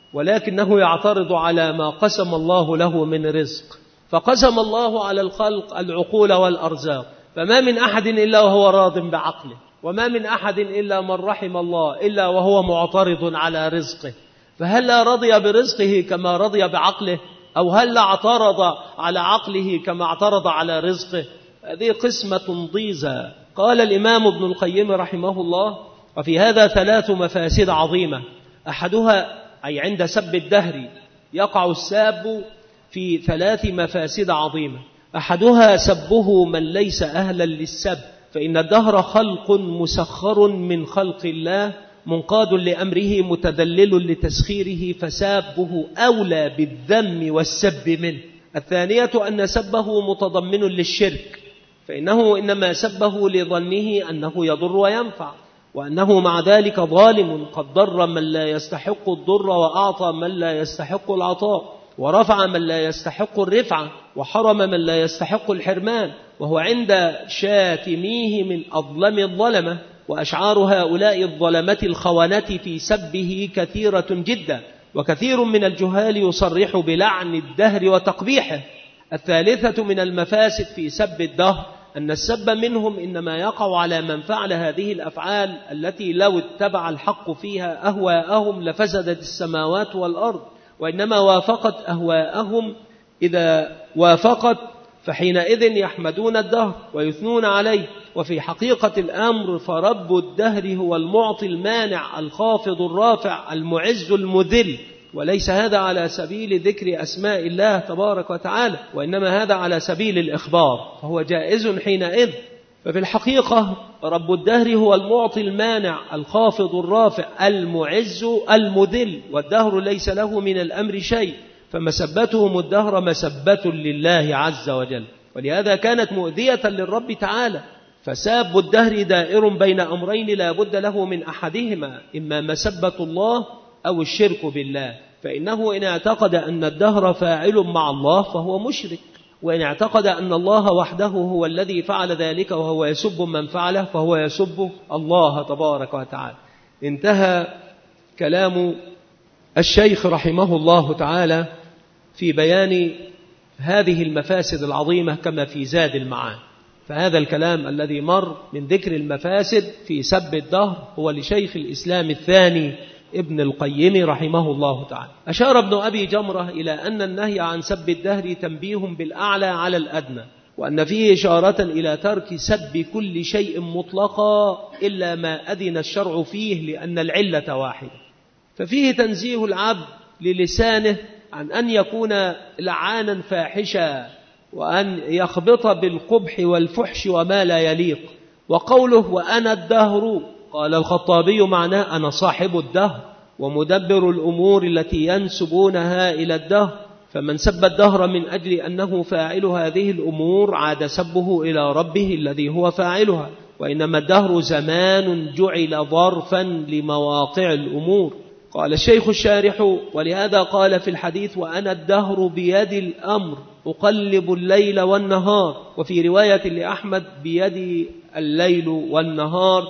ولكنه يعترض على ما قسم الله له من رزق. فقسم الله على الخلق العقول والأرزاق، فما من أحد إلا وهو راض بعقله، وما من أحد إلا من رحم الله إلا وهو معترض على رزقه. فهل رضي برزقه كما رضي بعقله، أو هل اعترض على عقله كما اعترض على رزقه؟ هذه قسمة ضيزى. قال الإمام ابن القيم رحمه الله وفي هذا ثلاث مفاسد عظيمة، أحدها أي عند سب الدهر يقع الساب في ثلاث مفاسد عظيمة، أحدها سبه من ليس أهلا للسب، فإن الدهر خلق مسخر من خلق الله منقاد لأمره متذلل لتسخيره، فسابه أولى بالذم والسب منه. الثانية أن سبه متضمن للشرك، فإنه إنما سبه لظنه أنه يضر وينفع، وأنه مع ذلك ظالم قد ضر من لا يستحق الضر وأعطى من لا يستحق العطاء، ورفع من لا يستحق الرفعة، وحرم من لا يستحق الحرمان، وهو عند شاتميه من أظلم الظلمة. وأشعار هؤلاء الظلمة الخونة في سبه كثيرة جدا، وكثير من الجهال يصرح بلعن الدهر وتقبيحه. الثالثة من المفاسد في سب الدهر أن السب منهم إنما يقع على من فعل هذه الأفعال التي لو اتبع الحق فيها أهواءهم لفسدت السماوات والأرض، وإنما وافقت أهواءهم. إذا وافقت فحينئذ يحمدون الدهر ويثنون عليه. وفي حقيقة الأمر فرب الدهر هو المعطي المانع الخافض الرافع المعز المذل، وليس هذا على سبيل ذكر أسماء الله تبارك وتعالى، وإنما هذا على سبيل الإخبار، فهو جائز حينئذ. ففي الحقيقة رب الدهر هو المعطي المانع الخافض الرافع المعز المذل، والدهر ليس له من الأمر شيء، فمسبتهم الدهر مسبة لله عز وجل، ولهذا كانت مؤذية للرب تعالى. فساب الدهر دائر بين أمرين لا بد له من أحدهما، إما مسبة الله أو الشرك بالله، فإنه إن اعتقد أن الدهر فاعل مع الله فهو مشرك، وإن اعتقد أن الله وحده هو الذي فعل ذلك وهو يسب من فعله فهو يسب الله تبارك وتعالى. انتهى كلام الشيخ رحمه الله تعالى في بيان هذه المفاسد العظيمة كما في زاد المعاد. فهذا الكلام الذي مر من ذكر المفاسد في سب الدهر هو لشيخ الإسلام الثاني ابن القيم رحمه الله تعالى. أشار ابن أبي جمرة إلى أن النهي عن سب الدهر تنبيه بالأعلى على الأدنى، وأن فيه إشارة إلى ترك سب كل شيء مطلقا إلا ما أذن الشرع فيه لأن العلة واحدة. ففيه تنزيه العبد للسانه عن أن يكون لعانا فاحشا وأن يخبط بالقبح والفحش وما لا يليق. وقوله وأنا الدهر، قال الخطابي معناه أنا صاحب الدهر ومدبر الأمور التي ينسبونها إلى الدهر، فمن سب الدهر من أجل أنه فاعل هذه الأمور عاد سبه إلى ربه الذي هو فاعلها، وإنما الدهر زمان جعل ظرفا لمواقع الأمور. قال الشيخ الشارح ولهذا قال في الحديث وأنا الدهر بيد الأمر أقلب الليل والنهار، وفي رواية لأحمد بيد الليل والنهار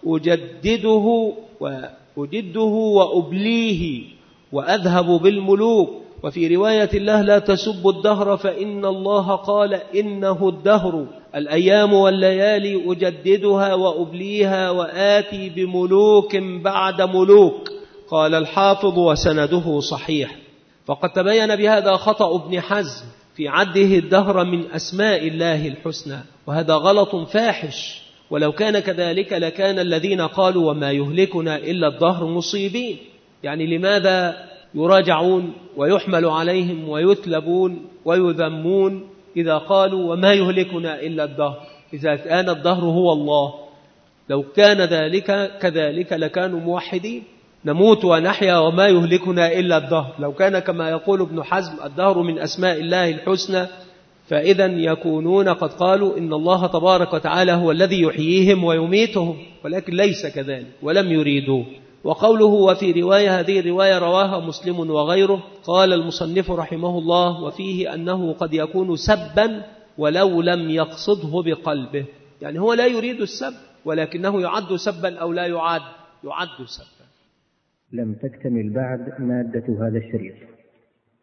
أجدده وأجده وأبليه وأذهب بالملوك، وفي رواية الله لا تسبوا الدهر فإن الله قال إنه الدهر الأيام والليالي أجددها وأبليها وآتي بملوك بعد ملوك. قال الحافظ وسنده صحيح. فقد تبين بهذا خطأ ابن حزم في عده الدهر من أسماء الله الحسنى، وهذا غلط فاحش، ولو كان كذلك لكان الذين قالوا وما يهلكنا إلا الدهر مصيبين. يعني لماذا يراجعون ويحمل عليهم ويثلبون ويذمون إذا قالوا وما يهلكنا إلا الدهر، إذا كان الدهر هو الله؟ لو كان ذلك كذلك لكانوا موحدين، نموت ونحيا وما يهلكنا إلا الدهر. لو كان كما يقول ابن حزم الدهر من أسماء الله الحسنى فإذا يكونون قد قالوا إن الله تبارك وتعالى هو الذي يحييهم ويميتهم، ولكن ليس كذلك ولم يريدوه. وقوله وفي رواية، هذه الرواية رواها مسلم وغيره. قال المصنف رحمه الله وفيه أنه قد يكون سبا ولو لم يقصده بقلبه، يعني هو لا يريد السب ولكنه يعد سبا أو لا يعد يعد سبا. لم تكتمل بعد مادة هذا الشريط،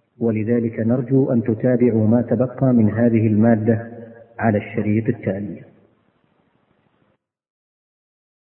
ولذلك نرجو أن تتابعوا ما تبقى من هذه المادة على الشريط التالي.